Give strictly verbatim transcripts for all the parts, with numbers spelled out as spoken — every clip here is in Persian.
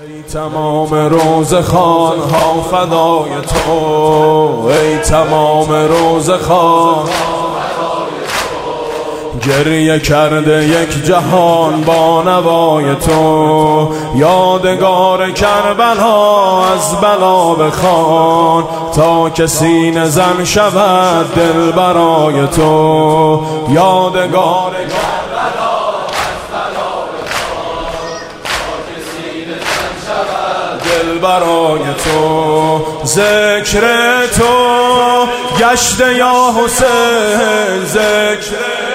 ای تمام روزخوان ها فدای تو، ای تمام روزخوان گریه کرده یک جهان با نوای تو. یادگار کربلا از بلا بخوان تا که سینه زن شود دل برای تو. یادگار کربلا از بلا بخوان تا که سینه زن شود دل برای تو. ذکر تو گشته یا حسین، ذکر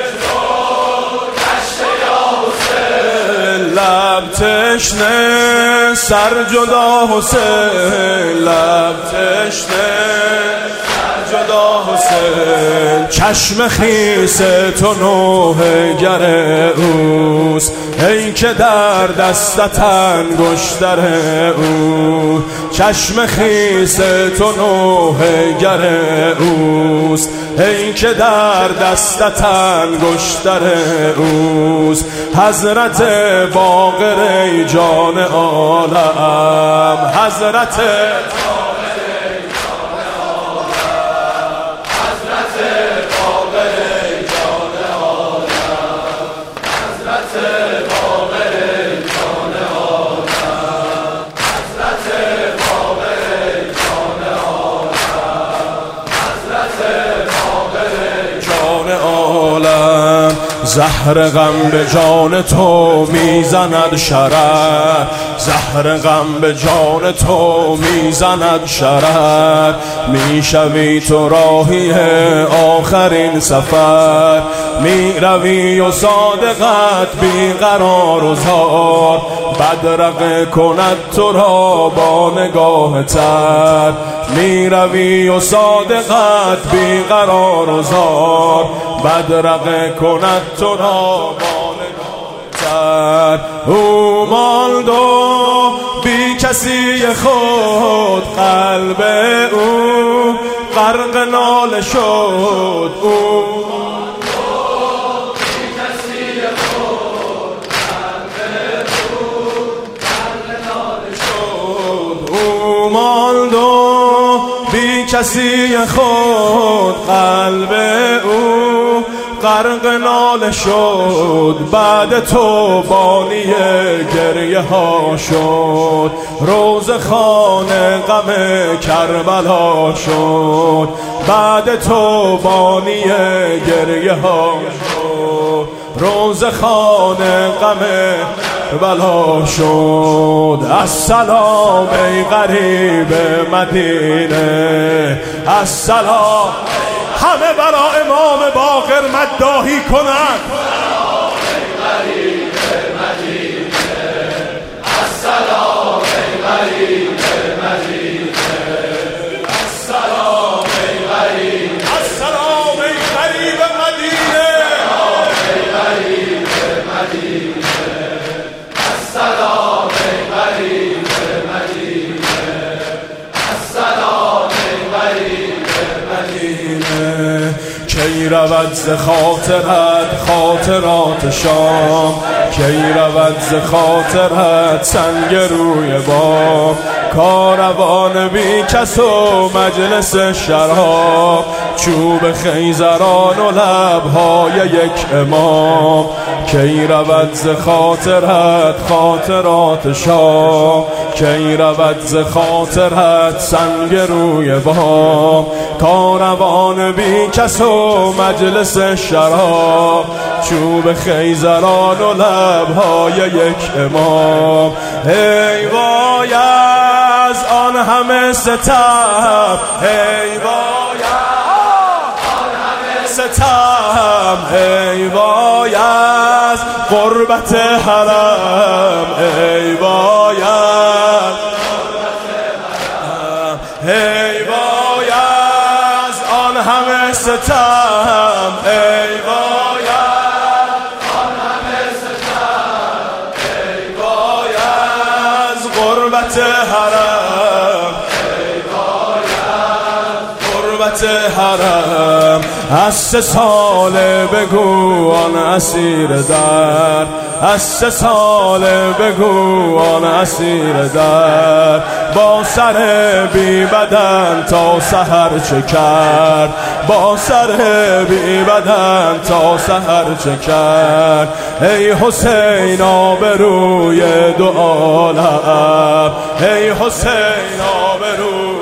لب تشنه سر جدا حسین، لب تشنه سر جدا حسین. چشم خیس تو نوحه گر اوست، ای که در دستت انگشتر او. چشم خیس تو نوحه گر اوست، ای که در دستت انگشتر اوست. حضرت باقر ای جان عالم، حضرت زهر غم به جان تو میزند شرر، زهر غم به جان تو میزند شرر. میشوی تو راهی آخرین سفر، میروی و صادقت بیقرار و زار. بدرقه کند تو را با نگاه تر، میروی و صادقت بیقرار و زار. بدرقه کند تو را با نگاه تر. او ماند و بی کسی خود قلب او غرق ناله شد. او کسی خود قلب او غرق ناله شد. بعد تو بانی گریه ها شد، روز خانه غم کربلا شد. بعد تو بانی گریه ها شد، روز خانه غم بلا شد. السلام ای غریب مدینه، السلام. همه برا امام باقر مداحی کنند. السلام ای غریب مدینه، السلام ای غریب، السلام ای غریب مدینه، السلام ای غریب مدینه، السلام ای غریب مدینه، السلام ای غریب مدینه. کی رود ز خاطرت خاطرات شام، کی رود ز خاطرت سنگ روی بام. کاروان بی کس و مجلس شراب، چوب خیزران و لبهای یک امام. کی رود ز خاطرت خاطرات شام، کی رود ز خاطرت سنگ روی بام. کاروان بی کس و مجلس شراب، چوب خیزران و لبهای یک امام. ای وای از آن همه ستم، ای وای آن همه ستم. ای وای از غربت حرم، ای وای از غربت حرم. ای وای از آن همه ستم، ای وای آن همه ستم. ای وای از غربت حرم، ای وای از غربت حرم. از سه ساله بگو آن اسیر در از سه سال بگو آن اسیر در با سر بی بدن تا سحر چه کرد، با سر بی بدن تا سحر چه کرد. ای حسین آبروی دو عالم، ای حسین آبروی